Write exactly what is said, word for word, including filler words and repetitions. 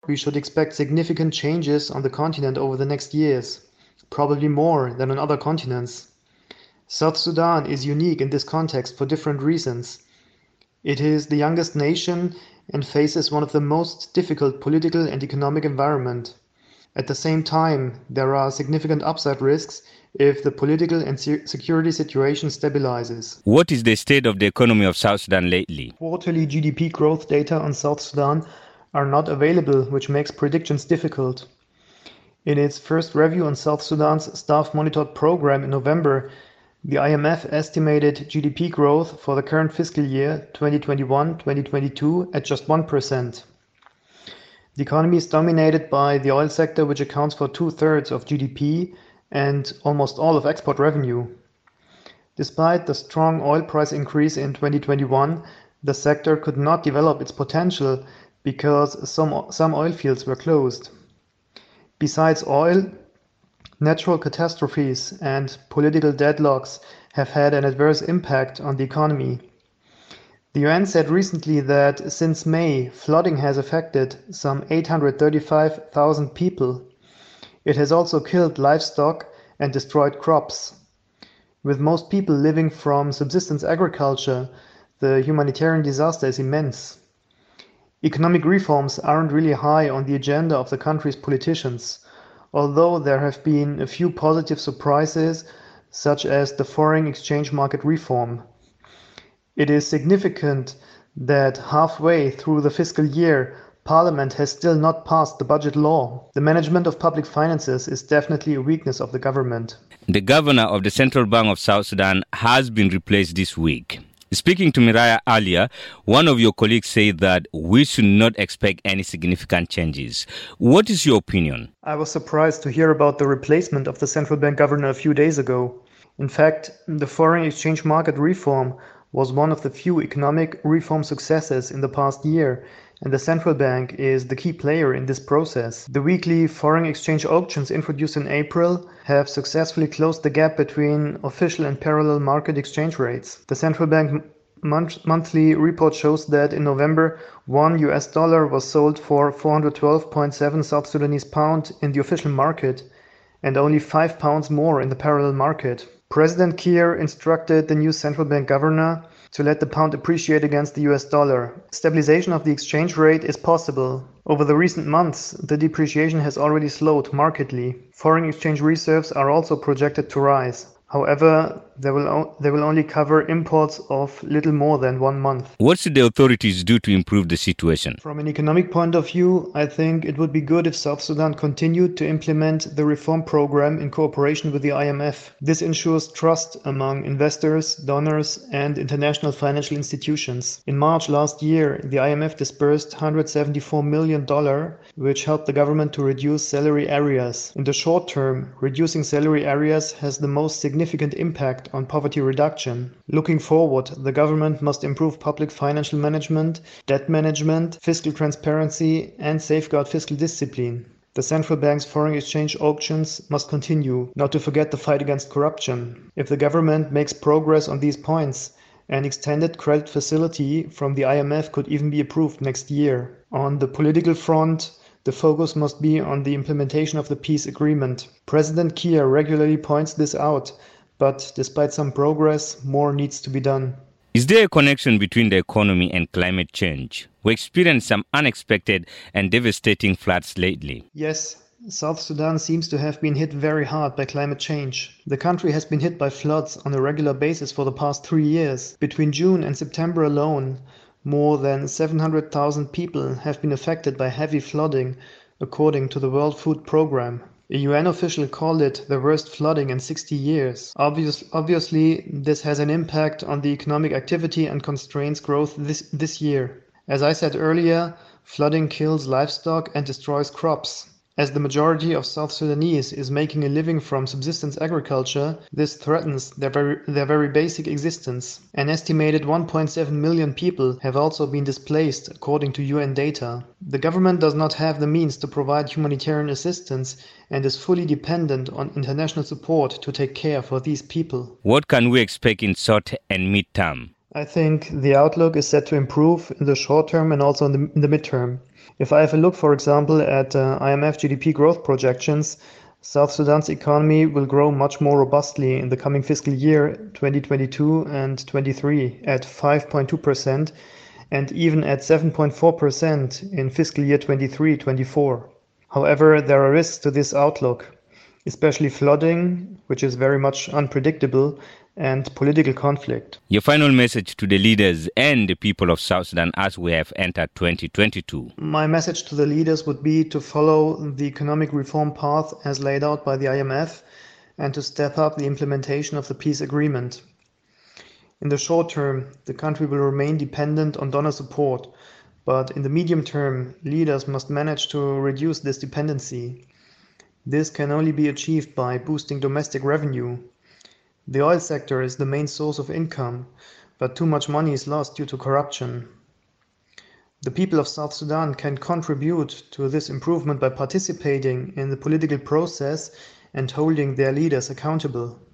we should expect significant changes on the continent over the next years, probably more than on other continents. South Sudan is unique in this context for different reasons. It is the youngest nation and faces one of the most difficult political and economic environment. At the same time, there are significant upside risks if the political and security situation stabilizes. What is the state of the economy of South Sudan lately? Quarterly G D P growth data on South Sudan are not available, which makes predictions difficult. In its first review on South Sudan's staff-monitored program in November, the I M F estimated G D P growth for the current fiscal year twenty twenty-one twenty twenty-two at just one percent. The economy is dominated by the oil sector, which accounts for two-thirds of G D P and almost all of export revenue. Despite the strong oil price increase in twenty twenty-one, the sector could not develop its potential because some, some oil fields were closed. Besides oil, natural catastrophes and political deadlocks have had an adverse impact on the economy. The U N said recently that since May, flooding has affected some eight hundred thirty-five thousand people. It has also killed livestock and destroyed crops. With most people living from subsistence agriculture, the humanitarian disaster is immense. Economic reforms aren't really high on the agenda of the country's politicians, although there have been a few positive surprises, such as the foreign exchange market reform. It is significant that halfway through the fiscal year, Parliament has still not passed the budget law. The management of public finances is definitely a weakness of the government. The governor of the Central Bank of South Sudan has been replaced this week. Speaking to Miraya earlier, one of your colleagues said that we should not expect any significant changes. What is your opinion? I was surprised to hear about the replacement of the central bank governor a few days ago. In fact, the foreign exchange market reform was one of the few economic reform successes in the past year, and the central bank is the key player in this process. The weekly foreign exchange auctions introduced in April have successfully closed the gap between official and parallel market exchange rates. The central bank month- monthly report shows that in November, one U S dollar was sold for four hundred twelve point seven South Sudanese pound in the official market and only five pounds more in the parallel market. President Kiir instructed the new central bank governor to let the pound appreciate against the U S dollar. Stabilization of the exchange rate is possible. Over the recent months, the depreciation has already slowed markedly. Foreign exchange reserves are also projected to rise. However, they will, o- they will only cover imports of little more than one month. What should the authorities do to improve the situation? From an economic point of view, I think it would be good if South Sudan continued to implement the reform program in cooperation with the I M F. This ensures trust among investors, donors, and international financial institutions. In March last year, the I M F disbursed one hundred seventy-four million dollars, which helped the government to reduce salary areas. In the short term, reducing salary areas has the most significant impact on poverty reduction. Looking forward, the government must improve public financial management, debt management, fiscal transparency, and safeguard fiscal discipline. The central bank's foreign exchange auctions must continue, not to forget the fight against corruption. If the government makes progress on these points, an extended credit facility from the I M F could even be approved next year. On the political front, the focus must be on the implementation of the peace agreement. President Kiir regularly points this out, but despite some progress, more needs to be done. Is there a connection between the economy and climate change? We experienced some unexpected and devastating floods lately. Yes, South Sudan seems to have been hit very hard by climate change. The country has been hit by floods on a regular basis for the past three years. Between June and September alone, more than seven hundred thousand people have been affected by heavy flooding, according to the World Food Programme. A U N official called it the worst flooding in sixty years. Obvious, obviously, this has an impact on the economic activity and constrains growth this, this year. As I said earlier, flooding kills livestock and destroys crops. As the majority of South Sudanese is making a living from subsistence agriculture, this threatens their very, their very basic existence. An estimated one point seven million people have also been displaced, according to U N data. The government does not have the means to provide humanitarian assistance and is fully dependent on international support to take care for these people. What can we expect in short and mid-term? I think the outlook is set to improve in the short term and also in the, in the midterm. If I have a look, for example, at uh, I M F G D P growth projections, South Sudan's economy will grow much more robustly in the coming fiscal year twenty twenty-two and twenty-three at five point two percent and even at seven point four percent in fiscal year twenty-three twenty-four. However, there are risks to this outlook, especially flooding, which is very much unpredictable, and political conflict. Your final message to the leaders and the people of South Sudan as we have entered twenty twenty-two. My message to the leaders would be to follow the economic reform path as laid out by the I M F and to step up the implementation of the peace agreement. In the short term, the country will remain dependent on donor support, but in the medium term, leaders must manage to reduce this dependency. This can only be achieved by boosting domestic revenue. The oil sector is the main source of income, but too much money is lost due to corruption. The people of South Sudan can contribute to this improvement by participating in the political process and holding their leaders accountable.